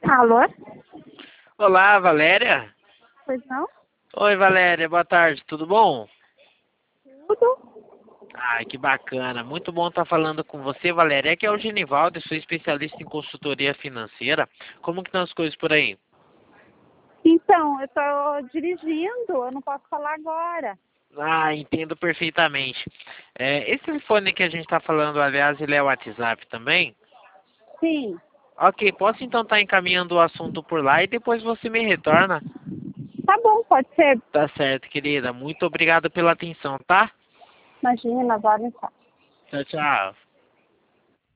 Alô? Olá, Valéria. Pois não? Oi, Valéria, boa tarde, tudo bom? Tudo? Ai, que bacana, muito bom estar falando com você, Valéria. É que é o Genivaldo, sou especialista em consultoria financeira. Como que estão as coisas por aí? Então, eu tô dirigindo, eu não posso falar agora. Ah, entendo perfeitamente. Esse telefone que a gente está falando, aliás, ele é o WhatsApp também? Sim, Ok, posso então estar encaminhando o assunto por lá e depois você me retorna? tá bom, pode ser. Tá certo, querida. Muito obrigado pela atenção, tá? Imagina, agora então. Tchau, tchau.